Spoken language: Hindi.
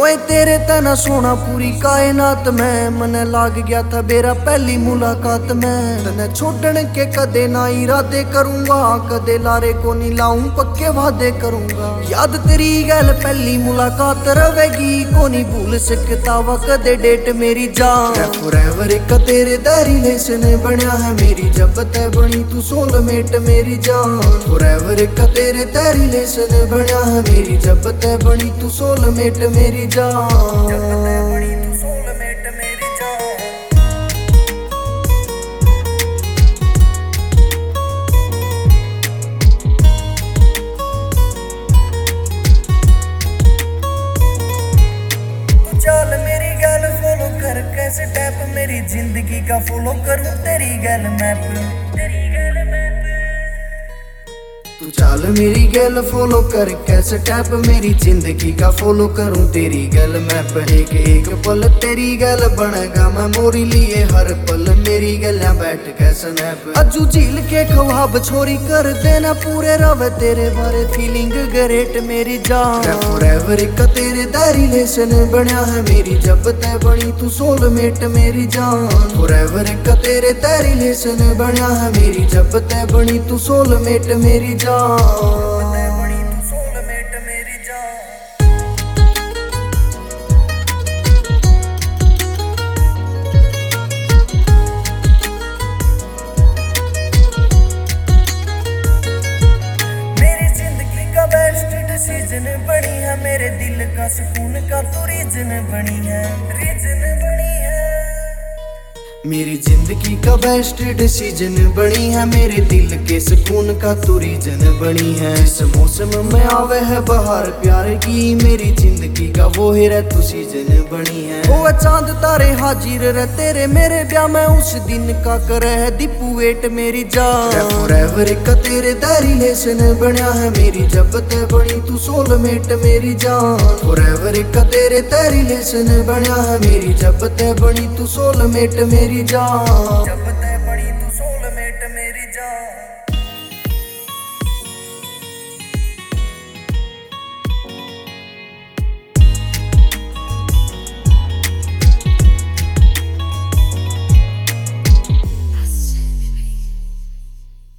ओए तेरे तना सोना पूरी कायनात में मने लाग गया था बेरा पहली मुलाकात में। तने छोड़ने के कदे ना इरादे करूंगा, कदे लारे को नहीं लाऊं पक्के वादे करूंगा। याद तेरी गल पहली मुलाकात रवेगी, को नहीं भूल सकता वा कदे डेट मेरी जान। फॉरएवर एक तेरे दैरी लेसन बनया है मेरी, जब तय बनी तू सोलमेट मेरी जान। फॉरएवर एक तेरे दैरी लेसन बनया है मेरी, जब तय बनी तू सोलमेट मेरी चल मेरी गल फॉलो कर, कैसे टैप मेरी जिंदगी का फॉलो करूं तेरी गल मैप, तेरी गल मैप। तू चाल मेरी गल फॉलो कर, कैसे टैप मेरी जिंदगी का फॉलो करूं तेरी गल मैप। एक एक पल तेरी गल बनेगा मेमोरी लिए हर पल मेरी गलियां बैठ के स्नैप। अजू झील के ख्वाब छोरी कर देना पूरे रवे तेरे बारे फीलिंग ग्रेट मेरी जान। फॉरएवर एक तेरे दैरी लेसन बनया है मेरी, जब तय बनी तू सोलमेट मेरी जान। फॉरएवर एक तेरे दैरी लेसन बनया है मेरी, जब तय बनी तू सोलमेट मेरी जान। बनी तू सोलमेट मेरी जान। मेरी जिंदगी का बेस्ट डिसीजन बनी है, मेरे दिल का सुकून का तू रीजन बनी है, रीजन बनी है। मेरी जिंदगी का बेस्ट डिसीजन बनी है, मेरे दिल के सुकून का तू रीजन बनी है। इस मौसम में आवे है बहार प्यार की, मेरी जिंदगी का वो ही रे तू सीजन बनी है। ओ चांद तारे हाजिर रे तेरे मेरे ब्याह में, उस दिन का करे है दीपू वेट मेरी जान। फॉरएवर एक तेरे दैरी लेसन बनया है मेरी, जब तय बनी तू सोलमेट मेरी जान। फॉरएवर एक तेरे दैरी लेसन बनया है मेरी, जब तय बनी तू सोलमेट मेरी जान।